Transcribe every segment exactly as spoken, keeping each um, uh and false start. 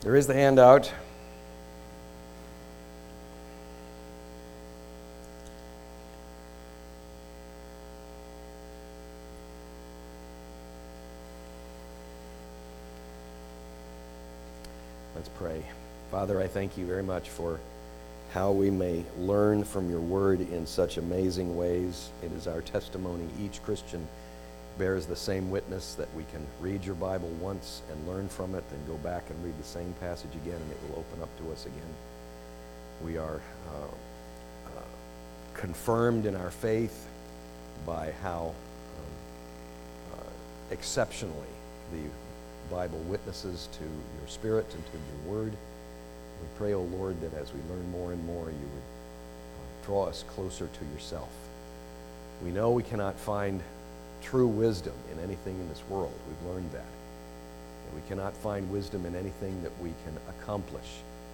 There is the handout. Let's pray. Father, I thank you very much for how we may learn from your word in such amazing ways. It is our testimony. Each Christian bears the same witness that we can read your Bible once and learn from it, and go back and read the same passage again, and it will open up to us again. We are uh, uh, confirmed in our faith by how um, uh, exceptionally the Bible witnesses to your Spirit and to your Word. We pray, O Lord, that as we learn more and more, you would uh, draw us closer to yourself. We know we cannot find true wisdom in anything in this world. We've learned that. And we cannot find wisdom in anything that we can accomplish,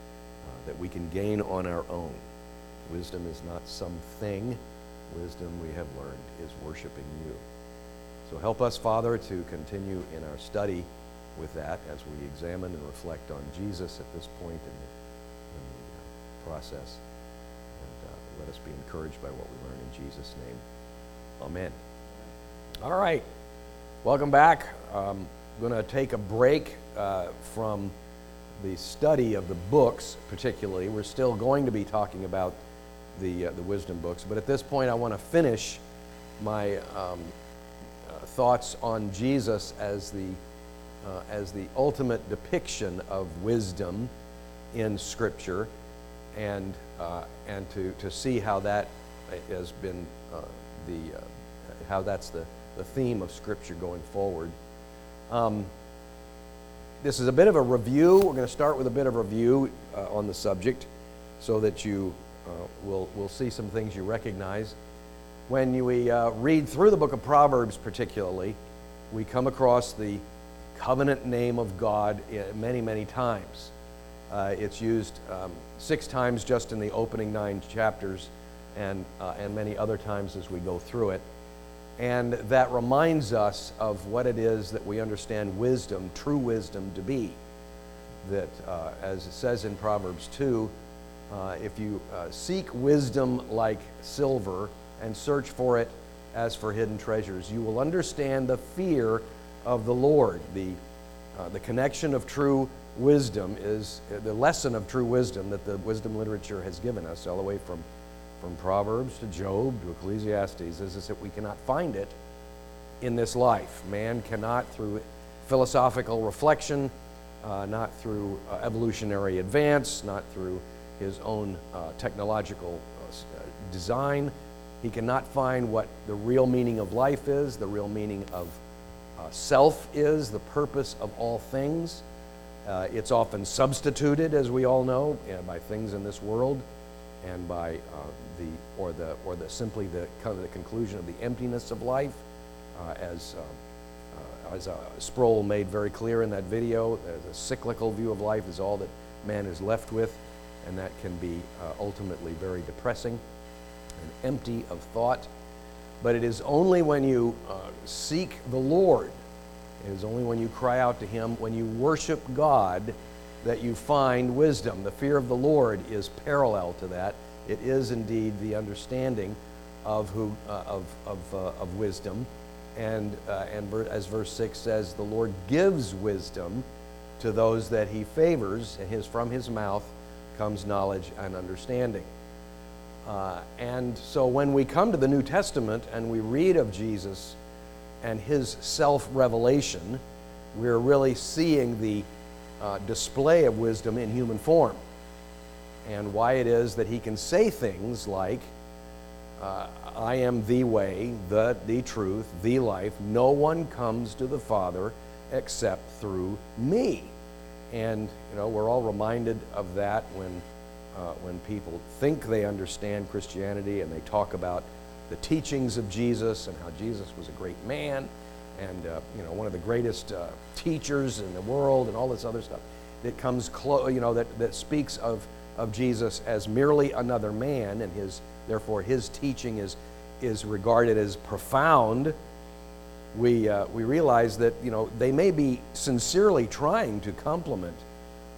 uh, that we can gain on our own. Wisdom is not something. Wisdom, we have learned, is worshiping you. So help us, Father, to continue in our study with that as we examine and reflect on Jesus at this point in the, in the uh, process. And uh, let us be encouraged by what we learn in Jesus' name. Amen. All right, welcome back. Um, I'm going to take a break uh, from the study of the books, particularly. We're still going to be talking about the uh, the wisdom books, but at this point, I want to finish my um, uh, thoughts on Jesus as the uh, as the ultimate depiction of wisdom in Scripture, and uh, and to to see how that has been uh, the uh, how that's the the theme of Scripture going forward. Um, this is a bit of a review. We're going to start with a bit of a review uh, on the subject so that you uh, will will see some things you recognize. When you, we uh, read through the book of Proverbs particularly, we come across the covenant name of God many, many times. Uh, it's used um, six times just in the opening nine chapters, and, uh, and many other times as we go through it. And that reminds us of what it is that we understand wisdom, true wisdom, to be. That, uh, as it says in Proverbs two, uh, if you uh, seek wisdom like silver and search for it as for hidden treasures, you will understand the fear of the Lord. The, uh, the connection of true wisdom is the lesson of true wisdom that the wisdom literature has given us, all the way from From Proverbs to Job to Ecclesiastes, is, is that we cannot find it in this life. Man cannot, through philosophical reflection, uh, not through uh, evolutionary advance, not through his own uh, technological uh, design, he cannot find what the real meaning of life is, the real meaning of uh, self is, the purpose of all things. Uh, it's often substituted, as we all know, you know, by things in this world, and by uh, the or the or the simply the kind of the conclusion of the emptiness of life, uh, as uh, uh, as uh, Sproul made very clear in that video. The cyclical view of life is all that man is left with, and that can be uh, ultimately very depressing and empty of thought. But it is only when you uh, seek the Lord, it is only when you cry out to Him, when you worship God, that you find wisdom. The fear of the Lord is parallel to that. It is indeed the understanding of who uh, of of, uh, of wisdom, and uh, and ver- as verse six says, the Lord gives wisdom to those that He favors, and his from His mouth comes knowledge and understanding. Uh, and so when we come to the New Testament and we read of Jesus and His self-revelation, we're really seeing the Uh, display of wisdom in human form, and why it is that He can say things like, uh, I am the way, the, the truth, the life. No one comes to the Father except through me. And you know, we're all reminded of that when uh, when people think they understand Christianity and they talk about the teachings of Jesus and how Jesus was a great man, and uh, you know, one of the greatest uh, teachers in the world, and all this other stuff that comes close, you know, that, that speaks of, of Jesus as merely another man, and his therefore His teaching is is regarded as profound. We uh, we realize that, you know, they may be sincerely trying to compliment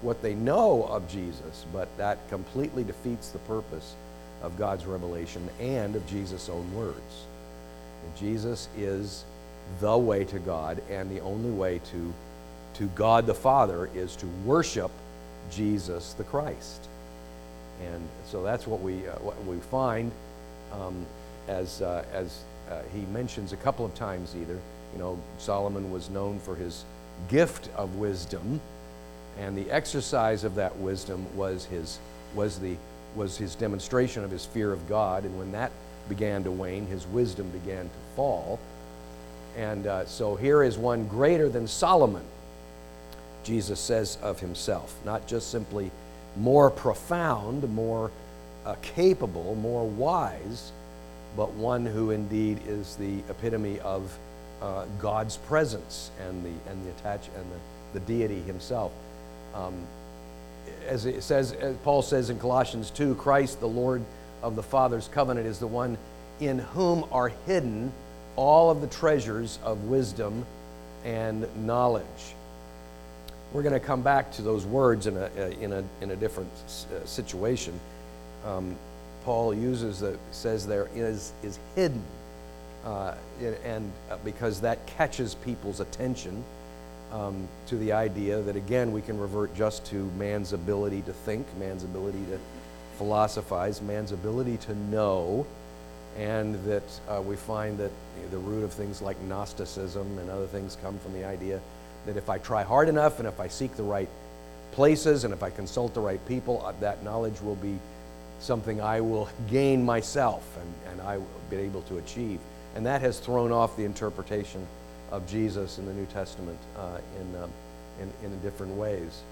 what they know of Jesus, but that completely defeats the purpose of God's revelation and of Jesus' own words. And Jesus is the way to God, and the only way to, to God the Father is to worship Jesus the Christ. And so that's what we, uh, what we find um, as, uh, as uh, he mentions a couple of times either. You know, Solomon was known for his gift of wisdom, and the exercise of that wisdom was his, was the, was his demonstration of his fear of God. And when that began to wane, his wisdom began to fall. And uh, so here is one greater than Solomon, Jesus says of himself, not just simply more profound, more uh, capable, more wise, but one who indeed is the epitome of uh, God's presence and the and the attach and the, the deity himself. Um, as it says, as Paul says in Colossians two, Christ, the Lord of the Father's covenant, is the one in whom are hidden all of the treasures of wisdom and knowledge. We're going to come back to those words in a in a in a different uh, situation. Um, Paul uses the says there is is hidden, uh, and uh, because that catches people's attention um, to the idea that again we can revert just to man's ability to think, man's ability to philosophize, man's ability to know, and that uh, we find that the root of things like Gnosticism and other things come from the idea that if I try hard enough and if I seek the right places and if I consult the right people, uh, that knowledge will be something I will gain myself and, and I will be able to achieve. And that has thrown off the interpretation of Jesus in the New Testament uh, in, um, in, in different ways.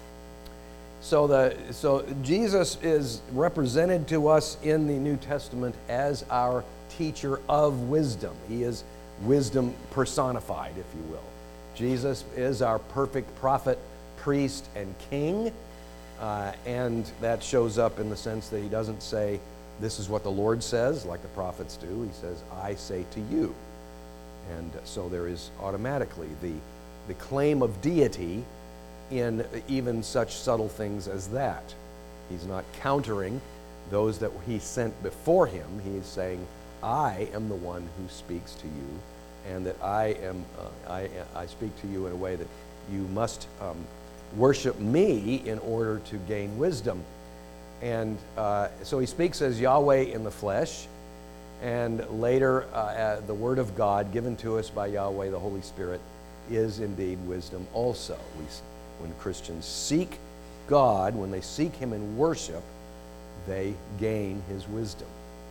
So, the, so Jesus is represented to us in the New Testament as our teacher of wisdom. He is wisdom personified, if you will. Jesus is our perfect prophet, priest, and king, uh, and that shows up in the sense that he doesn't say, this is what the Lord says, like the prophets do. He says, I say to you. And so there is automatically the, the claim of deity in even such subtle things as that. He's not countering those that he sent before him. He is saying, I am the one who speaks to you, and that I am uh, I, I speak to you in a way that you must um, worship me in order to gain wisdom. And uh, so he speaks as Yahweh in the flesh, and later uh, uh, the Word of God given to us by Yahweh, the Holy Spirit, is indeed wisdom also. We, when Christians seek God, when they seek Him in worship, they gain His wisdom.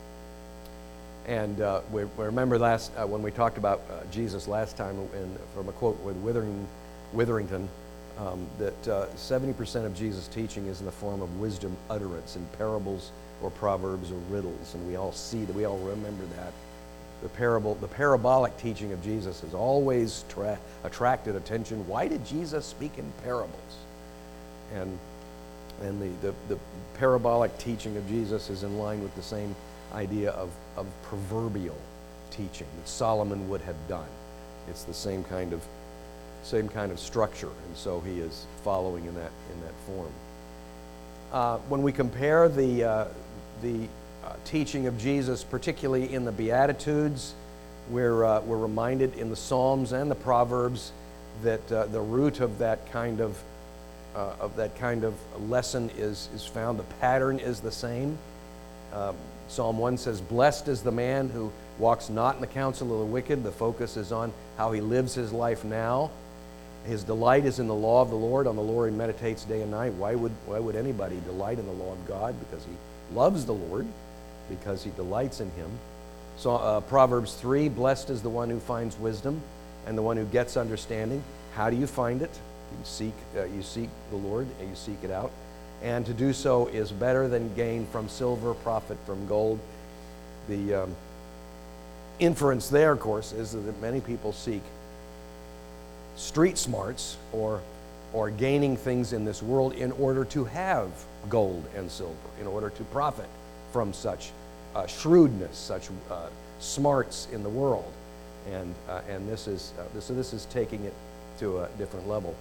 And uh, we, we remember last uh, when we talked about uh, Jesus last time, in, from a quote with Withering, Witherington, um, that uh, seventy percent of Jesus' teaching is in the form of wisdom utterance in parables or proverbs or riddles, and we all see that, we all remember that. The parable, the parabolic teaching of Jesus has always tra- attracted attention. Why did Jesus speak in parables? And and the, the, the parabolic teaching of Jesus is in line with the same idea of, of proverbial teaching that Solomon would have done. It's the same kind of same kind of structure, and so he is following in that in that form. Uh, when we compare the uh, the uh, teaching of Jesus, particularly in the Beatitudes, we're uh, we're reminded in the Psalms and the Proverbs that uh, the root of that kind of uh, of that kind of lesson is is found. The pattern is the same. Um, Psalm one says, "Blessed is the man who walks not in the counsel of the wicked." The focus is on how he lives his life now. His delight is in the law of the Lord. On the Lord he meditates day and night. Why would why would anybody delight in the law of God? Because he loves the Lord, because he delights in him. So uh, Proverbs three, "Blessed is the one who finds wisdom and the one who gets understanding." How do you find it? You seek uh, you seek the Lord and you seek it out. And to do so is better than gain from silver, profit from gold. The um, inference there, of course, is that many people seek street smarts or or gaining things in this world in order to have gold and silver, in order to profit from such uh, shrewdness, such uh, smarts in the world, and uh, and this is uh, this so this is taking it to a different level.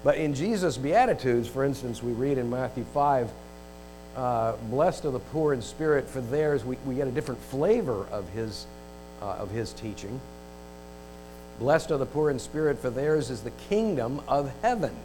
But in Jesus' Beatitudes, for instance, we read in Matthew five, uh, blessed are the poor in spirit, for theirs, we, we get a different flavor of his, uh, of his teaching. Blessed are the poor in spirit, for theirs is the kingdom of heaven.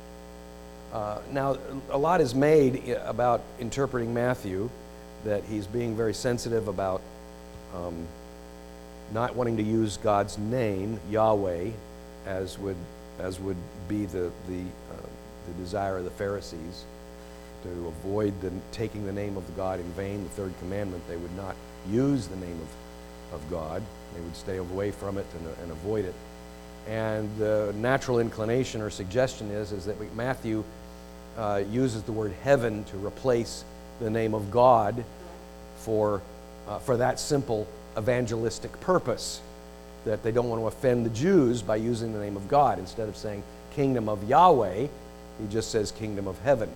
Uh, now, a lot is made about interpreting Matthew, that he's being very sensitive about um, not wanting to use God's name, Yahweh, as would as would be the the, uh, the desire of the Pharisees, to avoid the, taking the name of God in vain, the third commandment. They would not use the name of, of God. They would stay away from it and, and avoid it. And the natural inclination or suggestion is, is that Matthew uh, uses the word heaven to replace the name of God for, uh, for that simple evangelistic purpose, that they don't want to offend the Jews by using the name of God. Instead of saying kingdom of Yahweh, he just says kingdom of heaven.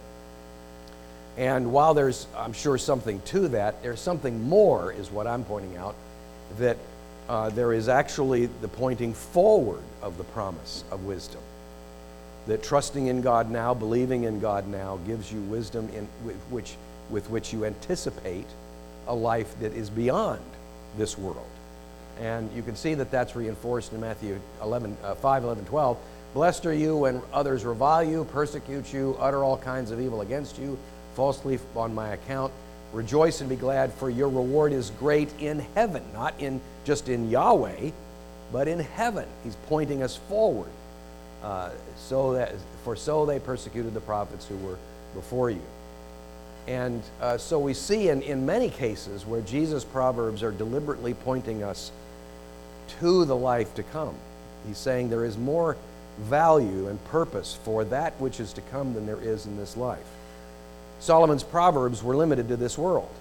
And while there's, I'm sure, something to that, there's something more, is what I'm pointing out, that uh, there is actually the pointing forward of the promise of wisdom. That trusting in God now, believing in God now, gives you wisdom in which, with which you anticipate a life that is beyond this world. And you can see that that's reinforced in Matthew eleven, uh, five, eleven, twelve. Blessed are you when others revile you, persecute you, utter all kinds of evil against you, falsely on my account. Rejoice and be glad, for your reward is great in heaven. Not in just in Yahweh, but in heaven. He's pointing us forward. Uh, so that, for so they persecuted the prophets who were before you. And uh, so we see in, in many cases where Jesus' proverbs are deliberately pointing us to the life to come. He's saying there is more value and purpose for that which is to come than there is in this life. Solomon's proverbs were limited to this world.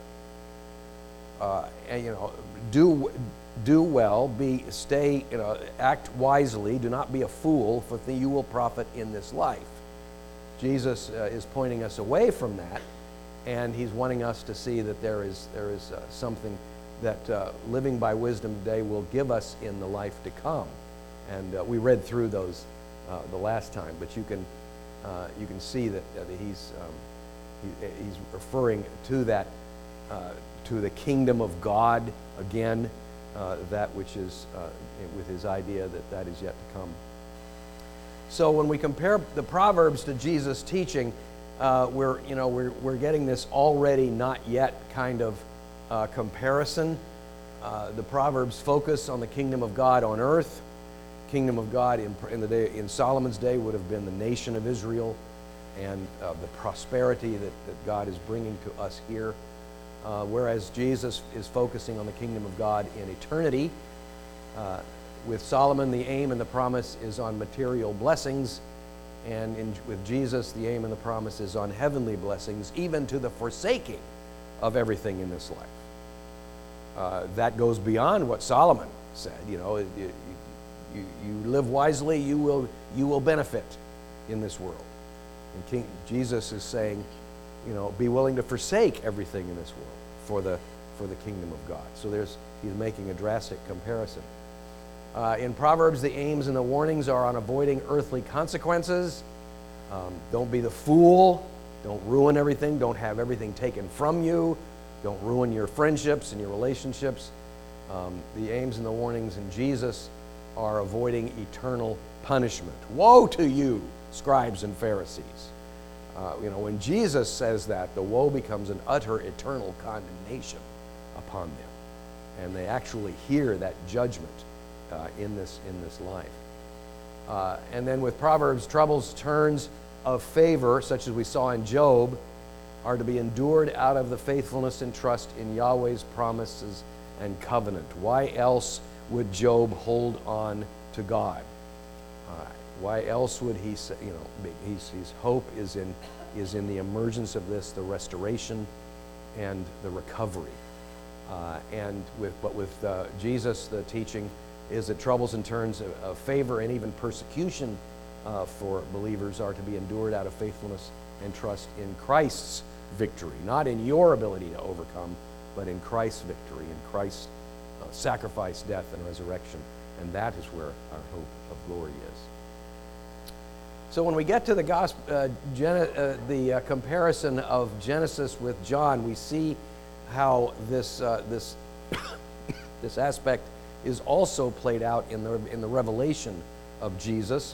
Uh, and, you know, do do well, be stay, you know, act wisely. Do not be a fool, for you will profit in this life. Jesus uh, is pointing us away from that, and he's wanting us to see that there is there is uh, something that uh, living by wisdom today will give us in the life to come. And uh, we read through those uh, the last time, but you can uh, you can see that, uh, that he's um, he, he's referring to that uh, to the kingdom of God again, uh, that which is uh, with his idea that that is yet to come. So when we compare the Proverbs to Jesus' teaching, uh, we're you know we're we're getting this already not yet kind of uh, comparison. Uh, the Proverbs focus on the kingdom of God on earth. Kingdom of God in, in the day in Solomon's day would have been the nation of Israel, and uh, the prosperity that, that God is bringing to us here. Uh, whereas Jesus is focusing on the kingdom of God in eternity. Uh, with Solomon, the aim and the promise is on material blessings, and in, with Jesus, the aim and the promise is on heavenly blessings, even to the forsaking of everything in this life. Uh, that goes beyond what Solomon said. You know, it, it, You, you live wisely, you will, you will benefit in this world. And King, Jesus is saying, you know, be willing to forsake everything in this world for the, for the kingdom of God. So there's, he's making a drastic comparison. Uh, in Proverbs, the aims and the warnings are on avoiding earthly consequences. Um, don't be the fool. Don't ruin everything. Don't have everything taken from you. Don't ruin your friendships and your relationships. Um, the aims and the warnings in Jesus are avoiding eternal punishment. Woe to you, scribes and Pharisees. Uh, you know, when Jesus says that, the woe becomes an utter eternal condemnation upon them. And they actually hear that judgment uh, in this, in this life. Uh, and then with Proverbs, troubles, turns of favor, such as we saw in Job, are to be endured out of the faithfulness and trust in Yahweh's promises and covenant. Why else would Job hold on to God? Uh, why else would he say, you know, he's, his hope is in, is in the emergence of this, the restoration and the recovery. Uh, and with, but with uh, Jesus, the teaching is that troubles and turns of, of favor and even persecution uh, for believers are to be endured out of faithfulness and trust in Christ's victory, not in your ability to overcome, but in Christ's victory, in Christ's Uh, sacrifice, death, and resurrection, and that is where our hope of glory is. So when we get to the gospel, uh, Gen- uh, the uh, comparison of Genesis with John, we see how this uh, this this aspect is also played out in the in the revelation of Jesus.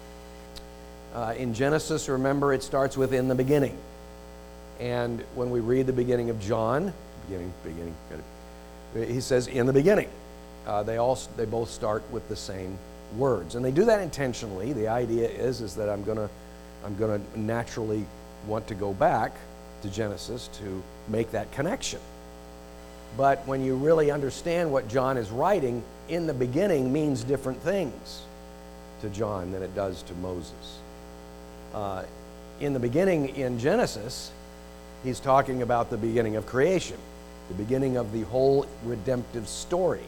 Uh, in Genesis, remember, it starts with "in the beginning," and when we read the beginning of John, beginning, beginning, he says "in the beginning." Uh, they all they both start with the same words, and they do that intentionally. The idea is is that I'm gonna I'm gonna naturally want to go back to Genesis to make that connection. But when you really understand what John is writing, "in the beginning" means different things to John than it does to Moses. Uh, in the beginning in Genesis, he's talking about the beginning of creation, the beginning of the whole redemptive story.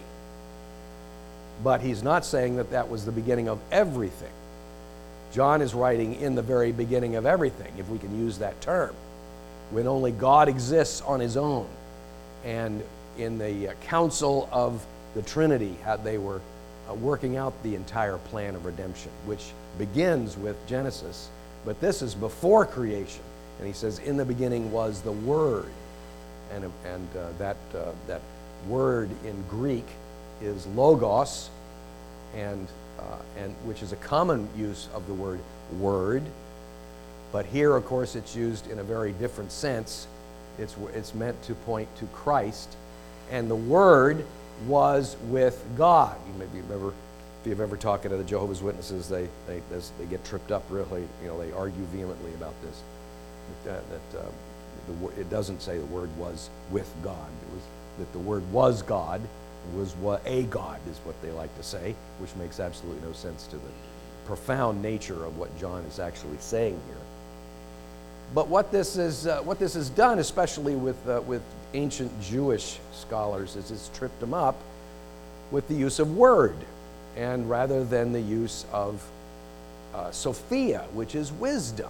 But he's not saying that that was the beginning of everything. John is writing in the very beginning of everything, if we can use that term, when only God exists on his own. And in the uh, council of the Trinity, how they were uh, working out the entire plan of redemption, which begins with Genesis, but this is before creation. And he says, "in the beginning was the Word." And, and uh, that, uh, that word in Greek is logos, and, uh, and which is a common use of the word word. But here, of course, it's used in a very different sense. It's, it's meant to point to Christ. And the Word was with God. You maybe remember, if you've ever talked to the Jehovah's Witnesses, they, they, they get tripped up really. You know, they argue vehemently about this. That, uh, that uh, the, it doesn't say the Word was with God. It was that the Word was God. Was what a God is what they like to say, which makes absolutely no sense to the profound nature of what John is actually saying here. But what this is, uh, what this has done, especially with uh, with ancient Jewish scholars, is it's tripped them up with the use of word, and rather than the use of uh, Sophia, which is wisdom.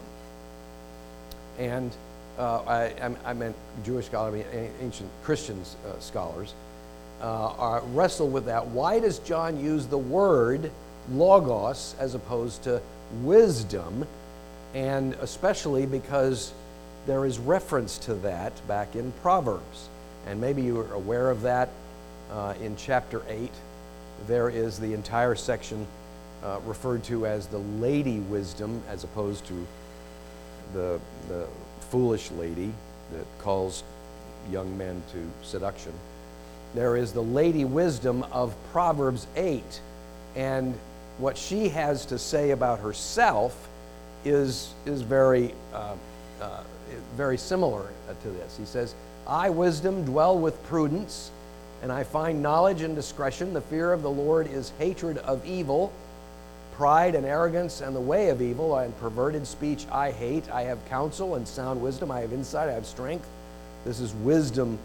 And uh, I, I meant Jewish scholars, I mean ancient Christians uh, scholars. Uh, are, wrestle with that. Why does John use the word logos as opposed to wisdom? And especially because there is reference to that back in Proverbs. And maybe you are aware of that uh, in chapter eight. There is the entire section uh, referred to as the lady wisdom, as opposed to the, the foolish lady that calls young men to seduction. There is the lady wisdom of Proverbs eight, and what she has to say about herself is, is very, uh, uh, very similar to this. He says, "I, wisdom, dwell with prudence, and I find knowledge and discretion. The fear of the Lord is hatred of evil. Pride and arrogance and the way of evil and perverted speech I hate. I have counsel and sound wisdom. I have insight. I have strength." This is wisdom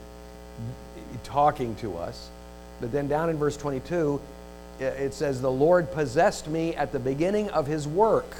talking to us. But then down in verse twenty-two, it says, "The Lord possessed me at the beginning of his work,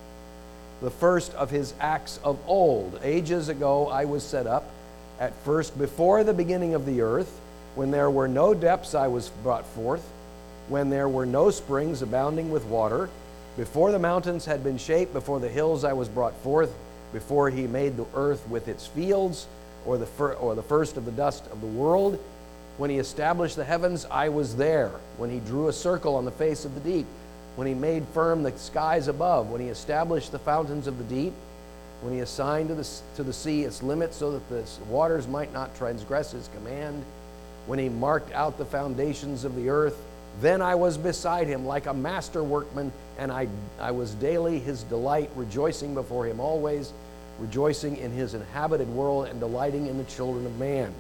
the first of his acts of old. Ages ago I was set up, at first before the beginning of the earth. When there were no depths I was brought forth, when there were no springs abounding with water. Before the mountains had been shaped, before the hills I was brought forth, before he made the earth with its fields, or the, fir- or the first of the dust of the world. When he established the heavens, I was there. When he drew a circle on the face of the deep. When he made firm the skies above. When he established the fountains of the deep. When he assigned to the, to the sea its limits so that the waters might not transgress his command. When he marked out the foundations of the earth. Then I was beside him like a master workman, and I, I was daily his delight, rejoicing before him always, rejoicing in his inhabited world and delighting in the children of man."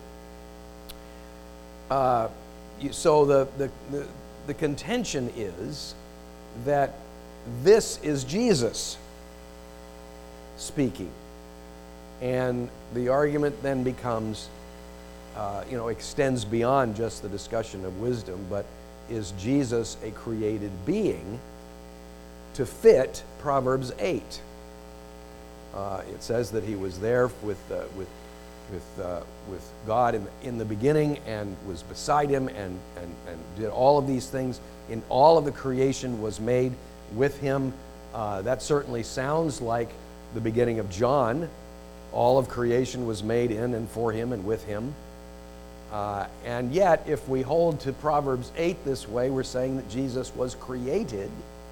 Uh, so the, the, the, the contention is that this is Jesus speaking. And the argument then becomes, uh, you know, extends beyond just the discussion of wisdom, but is Jesus a created being to fit Proverbs eight? Uh, it says that he was there with, uh, with, with, uh, with God in, in the beginning and was beside him and, and, and did all of these things. In all of the creation was made with him Uh, that certainly sounds like the beginning of John. All of creation was made in and for him and with him. Uh, and yet, if we hold to Proverbs eight this way, we're saying that Jesus was created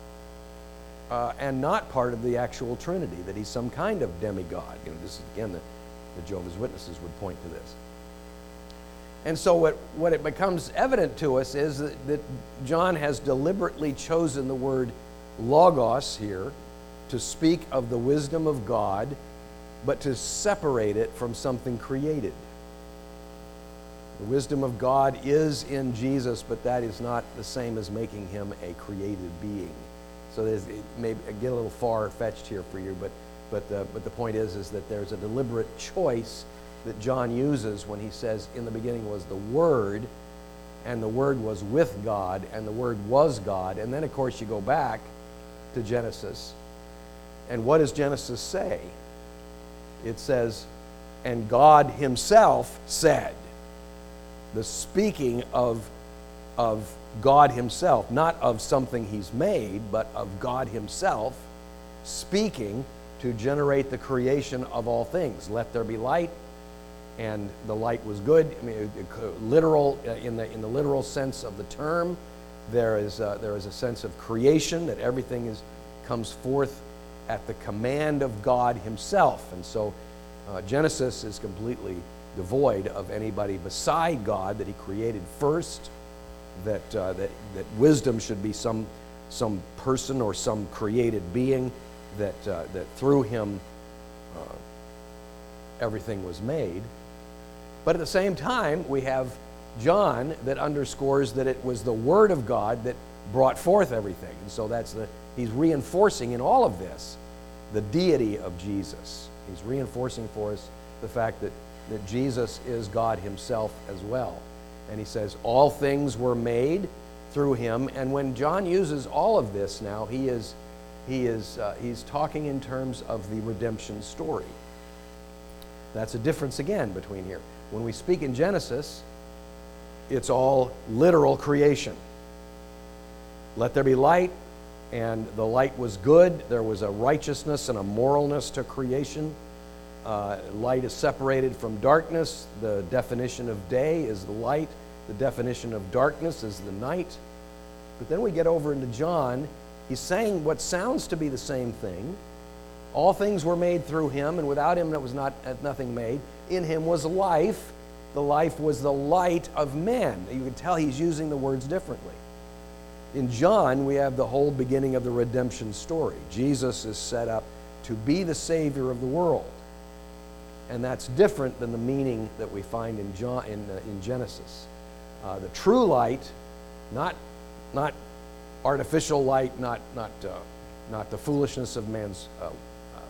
uh, and not part of the actual Trinity, that he's some kind of demigod. You know, this is, again, the, the Jehovah's Witnesses would point to this. And so what, what it becomes evident to us is that, that John has deliberately chosen the word logos here to speak of the wisdom of God, but to separate it from something created. The wisdom of God is in Jesus, but that is not the same as making him a created being. So there's, it may get a little far-fetched here for you, but, but, the, but the point is, is that there's a deliberate choice that John uses when he says, in the beginning was the Word, and the Word was with God, and the Word was God. And then, of course, you go back to Genesis. And what does Genesis say? It says, and God himself said. The speaking of, of God himself, not of something he's made, but of God himself speaking to generate the creation of all things. Let there be light, and the light was good. I mean, literal, in the, in the literal sense of the term, there is, a, there is a sense of creation, that everything is, comes forth at the command of God himself. And so uh, Genesis is completely devoid of anybody beside God that he created first, that, uh, that, that wisdom should be some, some person or some created being, that, uh, that through him uh, everything was made. But at the same time, we have John that underscores that it was the Word of God that brought forth everything. And so that's the, he's reinforcing in all of this the deity of Jesus. He's reinforcing for us the fact that, that Jesus is God himself as well. And he says, all things were made through him. And when John uses all of this now, he is, he is, uh, he's talking in terms of the redemption story. That's a difference again between here. When we speak in Genesis, it's all literal creation. Let there be light, and the light was good. There was a righteousness and a moralness to creation. Uh, light is separated from darkness. The definition of day is the light. The definition of darkness is the night. But then we get over into John. He's saying what sounds to be the same thing. All things were made through him, and without him there was not nothing made. In him was life. The life was the light of men. You can tell he's using the words differently. In John, we have the whole beginning of the redemption story. Jesus is set up to be the Savior of the world. And that's different than the meaning that we find in, John, in, uh, in Genesis. Uh, the true light, not, not artificial light, not, not, uh, not the foolishness of man's uh, uh,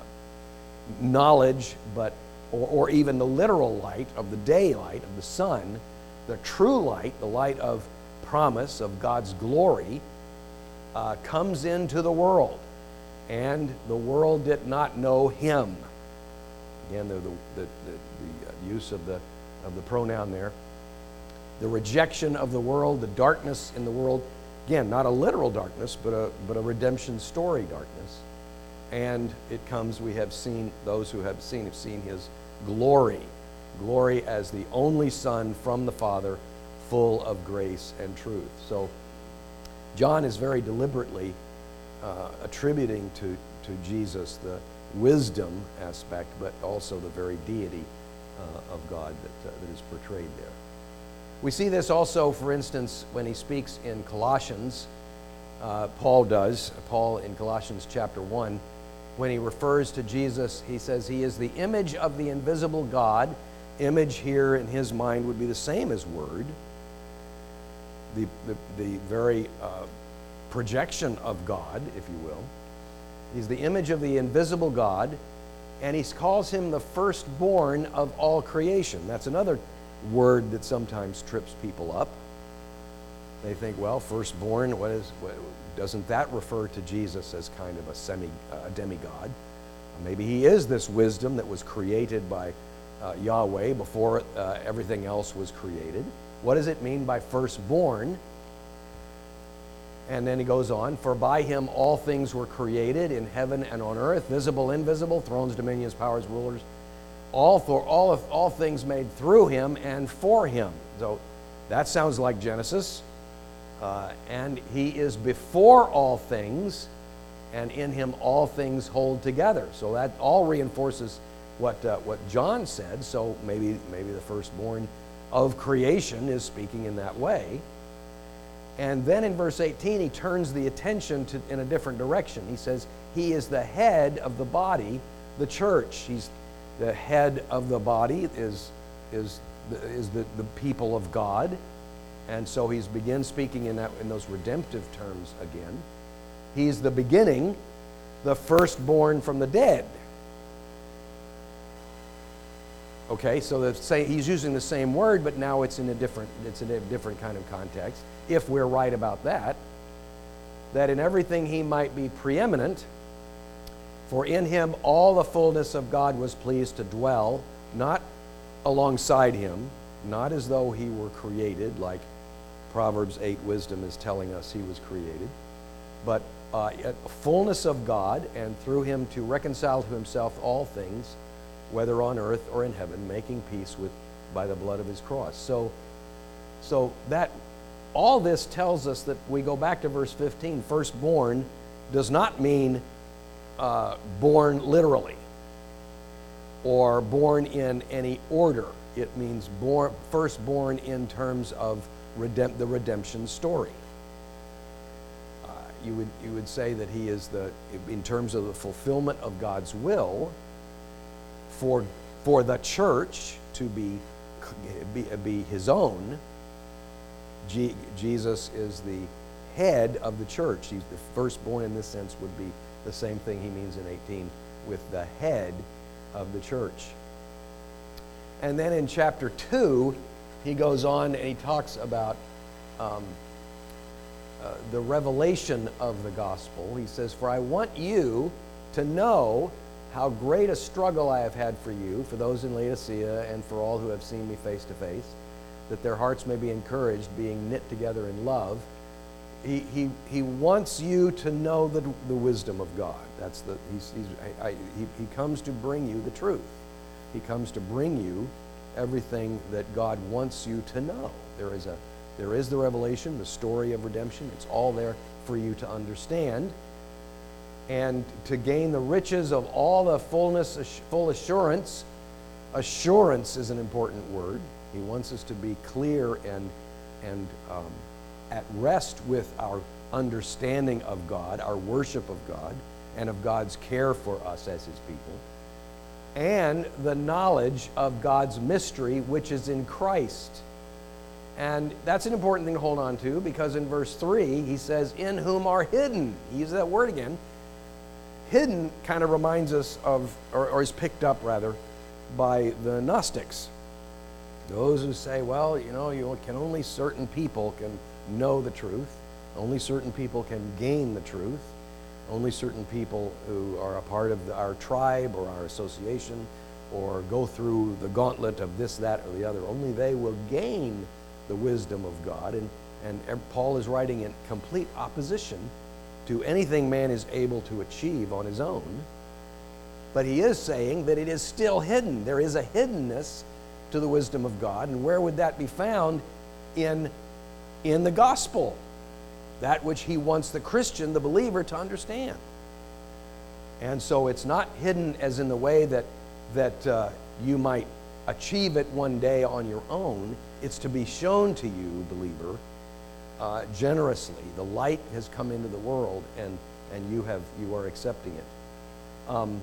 knowledge, but or, or even the literal light of the daylight of the sun, the true light, the light of promise of God's glory, uh, comes into the world, and the world did not know him. Again, the, the, the, the use of the, of the pronoun there. The rejection of the world, the darkness in the world. Again, not a literal darkness, but a, but a redemption story darkness. And it comes, we have seen, those who have seen have seen his glory. Glory as the only Son from the Father, full of grace and truth. So John is very deliberately uh, attributing to, to Jesus the wisdom aspect, but also the very deity uh, of God that, uh, that is portrayed there. We see this also, for instance, when he speaks in Colossians. Uh, Paul does. Paul in Colossians chapter one, when he refers to Jesus, he says he is the image of the invisible God. Image here in his mind would be the same as word. The, the, the very uh, projection of God, if you will. He's the image of the invisible God, and he calls him the firstborn of all creation. That's another word that sometimes trips people up. They think, well, firstborn, what is, what, doesn't that refer to Jesus as kind of a semi, a demigod? Maybe he is this wisdom that was created by uh, Yahweh before uh, everything else was created. What does it mean by firstborn? And then he goes on, for by him all things were created in heaven and on earth, visible, invisible, thrones, dominions, powers, rulers, all for all of all things made through him and for him. So that sounds like Genesis. Uh, and he is before all things, and in him all things hold together. So that all reinforces what uh, what John said. So maybe maybe the firstborn of creation is speaking in that way. And then in verse eighteen, he turns the attention to, in a different direction. He says, he is the head of the body, the church. He's the head of the body is, is, the, is the, the people of God. And so he's begin speaking in, that, in those redemptive terms again. He's the beginning, the firstborn from the dead. Okay, so the same, he's using the same word, but now it's in a different, it's in a different kind of context. If we're right about that, that in everything he might be preeminent, for in him all the fullness of God was pleased to dwell, not alongside him, not as though he were created, like Proverbs eight wisdom is telling us he was created, but uh, fullness of God, and through him to reconcile to himself all things, whether on earth or in heaven, making peace with by the blood of his cross. So, so that all this tells us that we go back to verse fifteen. Firstborn does not mean uh, born literally or born in any order. It means born, firstborn in terms of redemp- the redemption story. Uh, you would you would say that he is the, in terms of the fulfillment of God's will, for for the church to be be, be his own. G- Jesus is the head of the church. He's the firstborn in this sense would be the same thing he means in eighteen with the head of the church. And then in chapter two, he goes on and he talks about um, uh, the revelation of the gospel. He says, for I want you to know how great a struggle I have had for you, for those in Laodicea, and for all who have seen me face to face, that their hearts may be encouraged, being knit together in love. He, he, he wants you to know the, the wisdom of God. That's the, he's, he's, I, I, he, he comes to bring you the truth. He comes to bring you everything that God wants you to know. There is, a, there is the revelation, the story of redemption. It's all there for you to understand. And to gain the riches of all the fullness, full assurance. Assurance is an important word. He wants us to be clear and, and um, at rest with our understanding of God, our worship of God, and of God's care for us as his people, and the knowledge of God's mystery, which is in Christ. And that's an important thing to hold on to, because in verse three, he says, in whom are hidden. He uses that word again. Hidden kind of reminds us of, or, or is picked up rather, by the Gnostics. Those who say, well, you know, you can only certain people can know the truth. Only certain people can gain the truth. Only certain people who are a part of the, our tribe or our association or go through the gauntlet of this, that, or the other, only they will gain the wisdom of God. And, and Paul is writing in complete opposition to anything man is able to achieve on his own. But he is saying that it is still hidden. There is a hiddenness to the wisdom of God. And where would that be found? In, in the gospel. That which he wants the Christian, the believer, to understand. And so it's not hidden as in the way that, that uh, you might achieve it one day on your own. It's to be shown to you, believer, uh, generously. The light has come into the world, and, and you, have, you are accepting it. Um,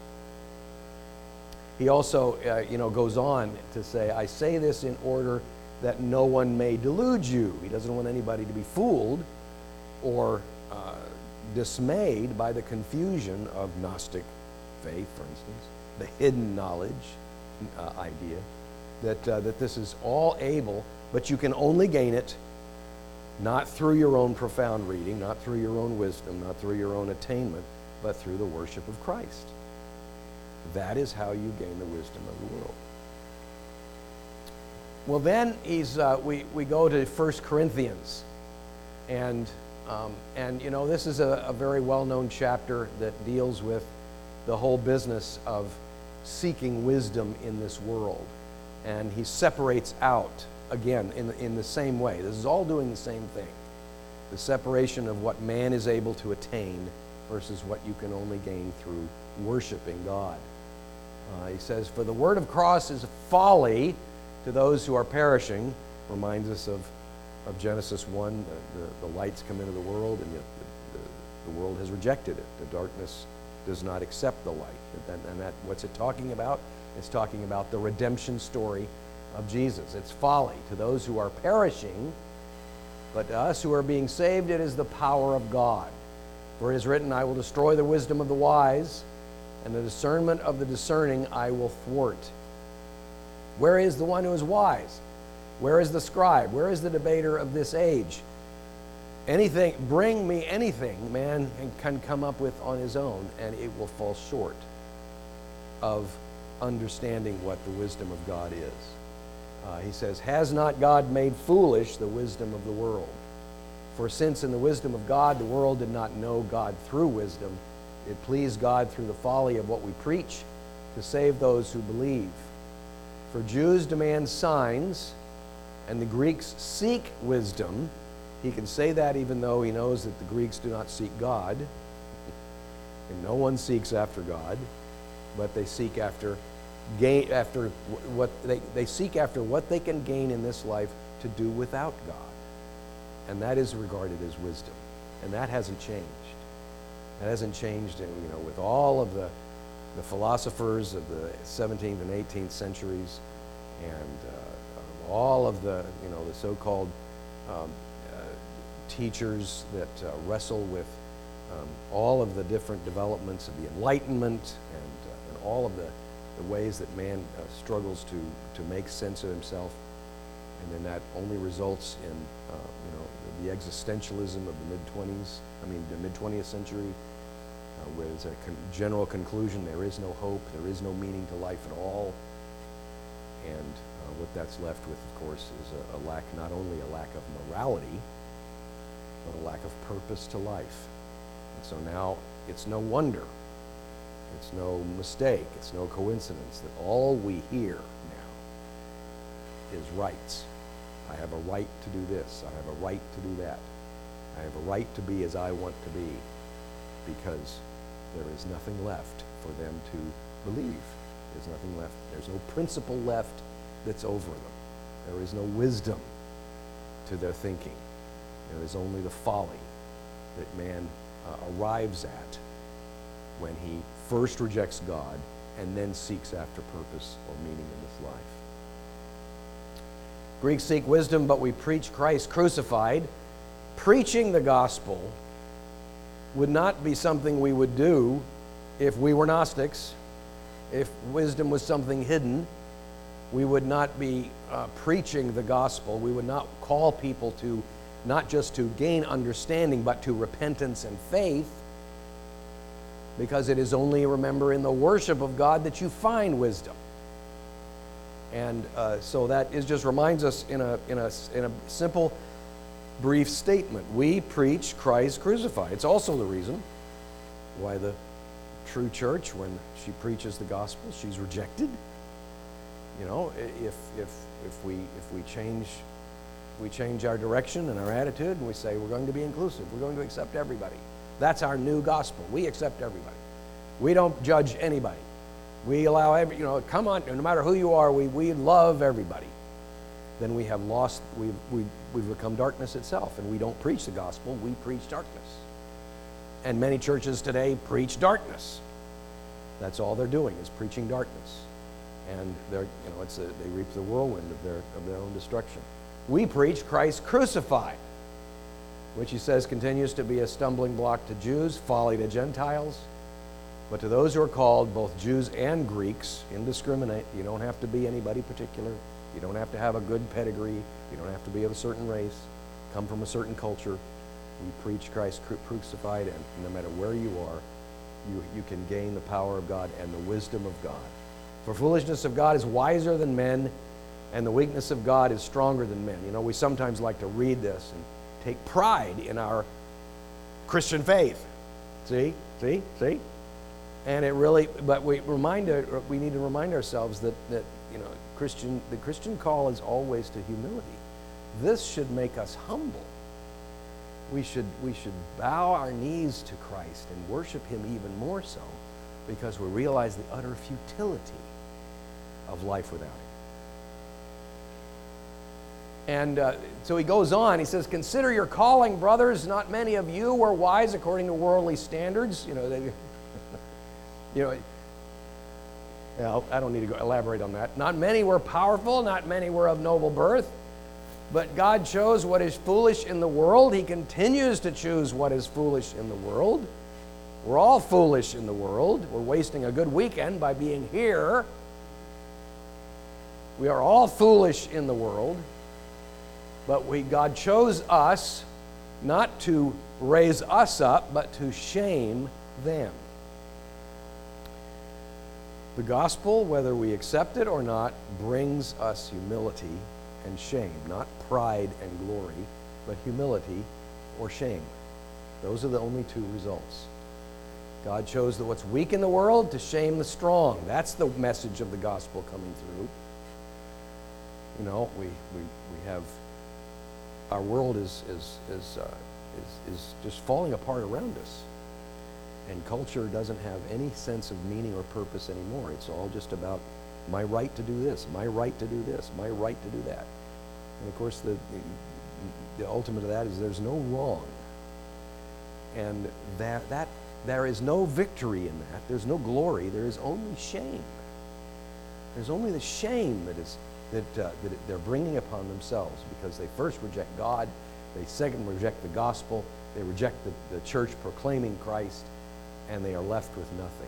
he also uh, you know, goes on to say, I say this in order that no one may delude you. He doesn't want anybody to be fooled or uh, dismayed by the confusion of Gnostic faith, for instance, the hidden knowledge uh, idea, that, uh, that this is all able, but you can only gain it not through your own profound reading, not through your own wisdom, not through your own attainment, but through the worship of Christ. That is how you gain the wisdom of the world. Well, then he's, uh, we, we go to First Corinthians. And Um, and, you know, this is a, a very well-known chapter that deals with the whole business of seeking wisdom in this world. And he separates out, again, in, in the same way. This is all doing the same thing. The separation of what man is able to attain versus what you can only gain through worshiping God. Uh, he says, for the word of cross is folly to those who are perishing. Reminds us of, of Genesis one, the, the, the lights come into the world, and yet the, the, the world has rejected it. The darkness does not accept the light. And, and that, what's it talking about? It's talking about the redemption story of Jesus. It's folly to those who are perishing, but to us who are being saved, it is the power of God. For it is written, I will destroy the wisdom of the wise, and the discernment of the discerning I will thwart. Where is the one who is wise? Where is the scribe? Where is the debater of this age? Anything, bring me anything man can come up with on his own, and it will fall short of understanding what the wisdom of God is. Uh, he says, has not God made foolish the wisdom of the world? For since in the wisdom of God the world did not know God through wisdom, it pleased God through the folly of what we preach to save those who believe. For Jews demand signs, and the Greeks seek wisdom. He can say that even though he knows that the Greeks do not seek God, and no one seeks after God, but they seek after gain after what they, they seek after what they can gain in this life to do without God. And that is regarded as wisdom. And that hasn't changed. That hasn't changed, you know, with all of the, the philosophers of the seventeenth and eighteenth centuries, and uh, all of the, you know, the so-called um, uh, teachers that uh, wrestle with um, all of the different developments of the Enlightenment, and, uh, and all of the, the ways that man uh, struggles to, to make sense of himself. And then that only results in, uh, you know, the existentialism of the mid-twenties, I mean, the mid-twentieth century, uh, where there's a con general conclusion, there is no hope, there is no meaning to life at all. And uh, what that's left with, of course, is a, a lack, not only a lack of morality, but a lack of purpose to life. And so now it's no wonder, it's no mistake, it's no coincidence that all we hear now is rights. I have a right to do this. I have a right to do that. I have a right to be as I want to be, because there is nothing left for them to believe. There's nothing left. There's no principle left that's over them. There is no wisdom to their thinking. There is only the folly that man uh, arrives at when he first rejects God and then seeks after purpose or meaning in this life. Greeks seek wisdom, but we preach Christ crucified. Preaching the gospel would not be something we would do if we were Gnostics. If wisdom was something hidden, we would not be uh, preaching the gospel. We would not call people to not just to gain understanding, but to repentance and faith, because it is only, remember, in the worship of God that you find wisdom. And uh, so that is just reminds us in a, in, a, in a simple, brief statement. We preach Christ crucified. It's also the reason why the true church, when she preaches the gospel, she's rejected. You know, if, if, if, we, if we change we change our direction and our attitude, and we say we're going to be inclusive, we're going to accept everybody. That's our new gospel. We accept everybody. We don't judge anybody. We allow every, you know, come on, no matter who you are, we, we love everybody. Then we have lost, we've, we, we've become darkness itself, and we don't preach the gospel, we preach darkness. And many churches today preach darkness. That's all they're doing, is preaching darkness. And they're, you know, it's a, they reap the whirlwind of their, of their own destruction. We preach Christ crucified, which he says continues to be a stumbling block to Jews, folly to Gentiles. But to those who are called, both Jews and Greeks, indiscriminate. You don't have to be anybody particular. You don't have to have a good pedigree. You don't have to be of a certain race, come from a certain culture. We preach Christ crucified, and no matter where you are, you, you can gain the power of God and the wisdom of God. For foolishness of God is wiser than men, and the weakness of God is stronger than men. You know, we sometimes like to read this and take pride in our Christian faith. See, see, see? And it really, but we remind, we need to remind ourselves that, that you know, Christian, the Christian call is always to humility. This should make us humble. We should, we should bow our knees to Christ and worship him even more so because we realize the utter futility of life without him. And uh, so he goes on, he says, consider your calling, brothers. Not many of you were wise according to worldly standards. You know, they, you know, yeah, I don't need to go elaborate on that. Not many were powerful, not many were of noble birth. But God chose what is foolish in the world. He continues to choose what is foolish in the world. We're all foolish in the world. We're wasting a good weekend by being here. We are all foolish in the world. But we, God chose us not to raise us up, but to shame them. The gospel, whether we accept it or not, brings us humility and shame. Not pride and glory, but humility or shame. Those are the only two results. God chose the what's weak in the world to shame the strong. That's the message of the gospel coming through. You know, we, we, we have... Our world is, is, is, uh, is, is just falling apart around us. And culture doesn't have any sense of meaning or purpose anymore. It's all just about my right to do this, my right to do this, my right to do that. And of course, the, the ultimate of that is there's no wrong. And that, that, there is no victory in that. There's no glory. There is only shame. There's only the shame that is that, uh, that they're bringing upon themselves because they first reject God, they second reject the gospel, they reject the, the church proclaiming Christ, and they are left with nothing.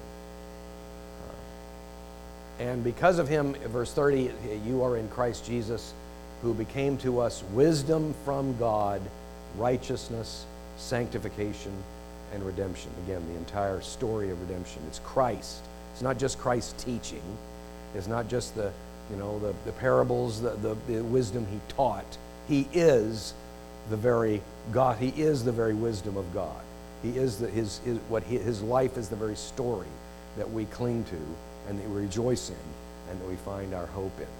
Uh, and because of him, verse thirty, you are in Christ Jesus, who became to us wisdom from God, righteousness, sanctification, and redemption. Again, the entire story of redemption. It's Christ. It's not just Christ's teaching. It's not just the You know, the, the parables, the, the, the wisdom he taught. He is the very God. He is the very wisdom of God. He is the, his, his, what he, his life is the very story that we cling to and that we rejoice in and that we find our hope in.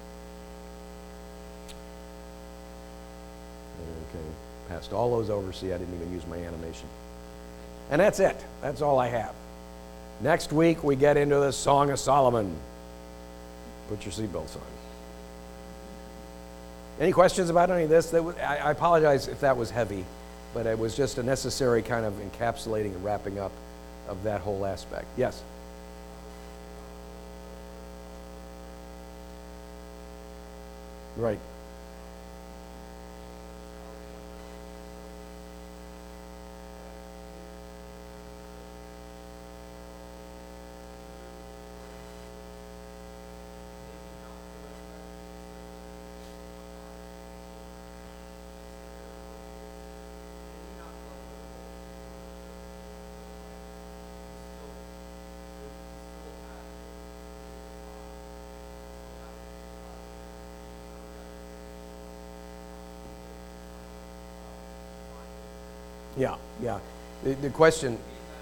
Okay, passed all those over. See, I didn't even use my animation. And that's it. That's all I have. Next week, we get into the Song of Solomon. Put your seatbelts on. Any questions about any of this? That was, I, I apologize if that was heavy, but it was just a necessary kind of encapsulating and wrapping up of that whole aspect. Yes? Right. Yeah, yeah. The, the question,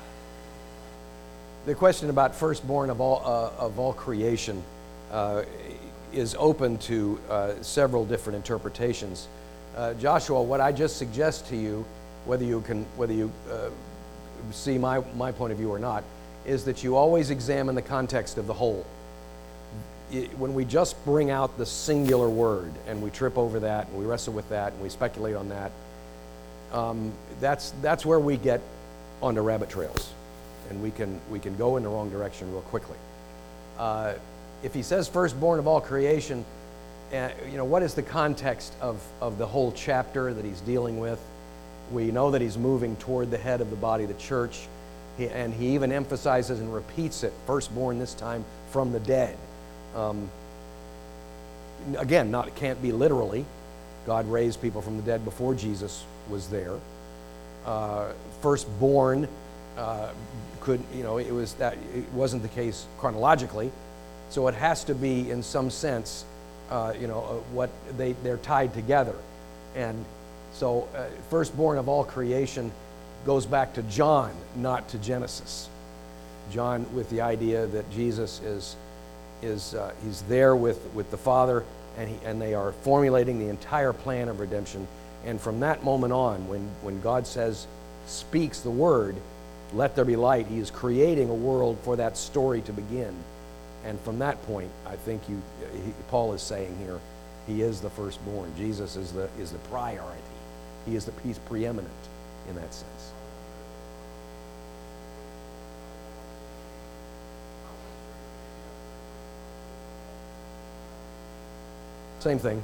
the question about firstborn of all uh, of all creation uh, is open to uh, several different interpretations. Uh, Joshua, what I just suggest to you, whether you can whether you uh, see my my point of view or not, is that you always examine the context of the whole. It, when we just bring out the singular word and we trip over that and we wrestle with that and we speculate on that. Um, that's that's where we get onto rabbit trails, and we can we can go in the wrong direction real quickly. Uh, if he says firstborn of all creation, uh, you know, what is the context of of the whole chapter that he's dealing with? We know that he's moving toward the head of the body of the church, he, and he even emphasizes and repeats it: firstborn this time from the dead. Um, again, not it can't be literally. God raised people from the dead before Jesus was there. Uh, firstborn uh, could, you know, it was that it wasn't the case chronologically, so it has to be in some sense, uh, you know, uh, what they they're tied together, and so uh, firstborn of all creation goes back to John, not to Genesis. John with the idea that Jesus is, is uh, he's there with, with the Father, and, he, and they are formulating the entire plan of redemption. And from that moment on, when, when God says, speaks the word, let there be light, he is creating a world for that story to begin. And from that point, I think you, he, Paul is saying here, he is the firstborn. Jesus is the, is the priority. He is the, he's preeminent in that sense. Same thing.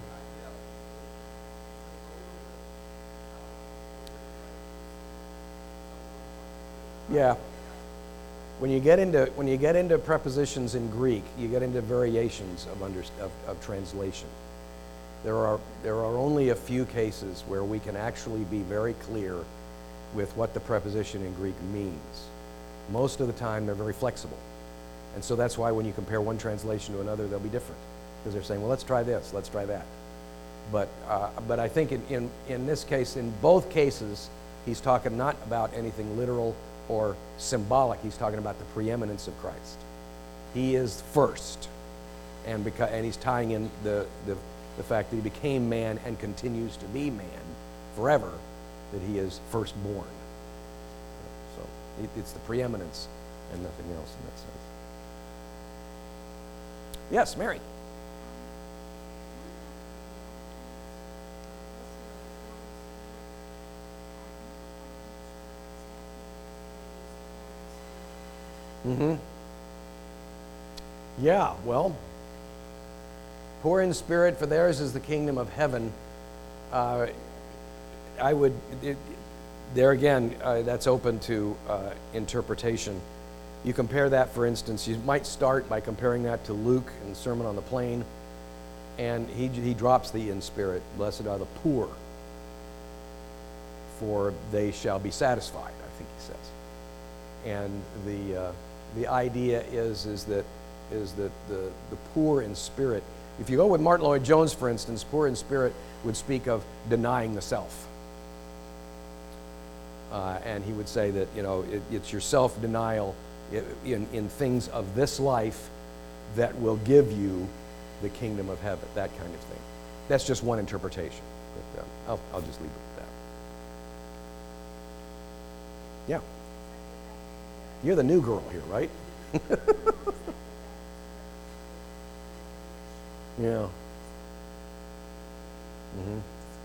Yeah. When you get into when you get into prepositions in Greek, you get into variations of under, of, of translation. There are there are only a few cases where we can actually be very clear with what the preposition in Greek means. Most of the time, they're very flexible, and so that's why when you compare one translation to another, they'll be different. Because they're saying, well, let's try this, let's try that. But, uh, but I think in, in, in this case, in both cases, he's talking not about anything literal or symbolic. He's talking about the preeminence of Christ. He is first. And, because, and he's tying in the, the, the fact that he became man and continues to be man forever, that he is firstborn. So it, it's the preeminence and nothing else in that sense. Yes, Mary. Mm-hmm. Yeah, well, poor in spirit, for theirs is the kingdom of heaven. Uh, I would, it, there again, uh, that's open to uh, interpretation. You compare that, for instance, you might start by comparing that to Luke in the Sermon on the Plain, and he, he drops the in spirit. Blessed are the poor, for they shall be satisfied, I think he says. And the uh, the idea is is that is that the the poor in spirit. If you go with Martin Lloyd-Jones, for instance, poor in spirit would speak of denying the self, uh, and he would say that you know it, it's your self-denial in in things of this life that will give you the kingdom of heaven. That kind of thing. That's just one interpretation. But uh, I'll I'll just leave it at that. Yeah. You're the new girl here, right? Yeah. Mm-hmm.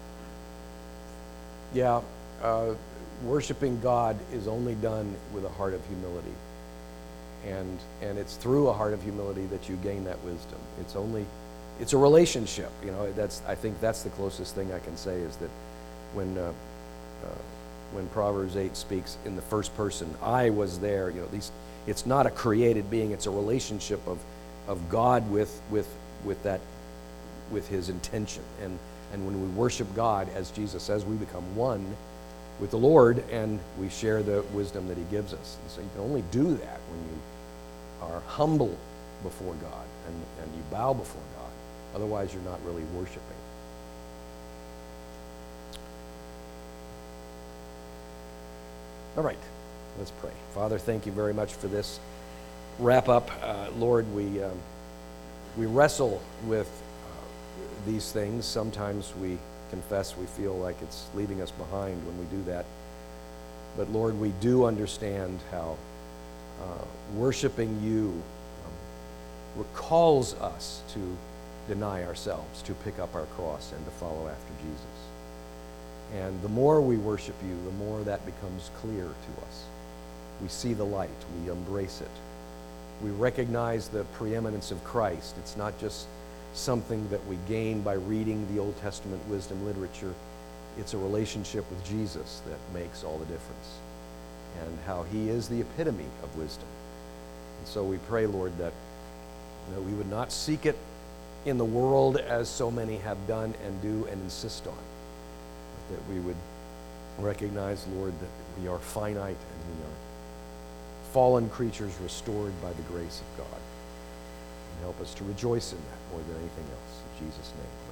Yeah. Uh, worshiping God is only done with a heart of humility. And and it's through a heart of humility that you gain that wisdom. It's only, it's a relationship. You know, that's I think that's the closest thing I can say is that when uh, uh, when Proverbs eight speaks in the first person, I was there. You know, at least it's not a created being; it's a relationship of of God with with with that with His intention. And and when we worship God, as Jesus says, we become one with the Lord, and we share the wisdom that He gives us. And so you can only do that when you are humble before God and, and you bow before God. Otherwise, you're not really worshiping. All right, let's pray. Father, thank you very much for this wrap up. Uh, Lord, we um, we wrestle with uh, these things. Sometimes we confess we feel like it's leaving us behind when we do that. But Lord, we do understand how uh, worshiping you um, calls us to deny ourselves, to pick up our cross and to follow after Jesus. And the more we worship you, the more that becomes clear to us. We see the light, we embrace it. We recognize the preeminence of Christ. It's not just something that we gain by reading the Old Testament wisdom literature. It's a relationship with Jesus that makes all the difference, and how He is the epitome of wisdom. And so we pray, Lord, that, that we would not seek it in the world as so many have done and do and insist on, but that we would recognize, Lord, that we are finite and we are fallen creatures restored by the grace of God. And help us to rejoice in that more than anything else. In Jesus' name.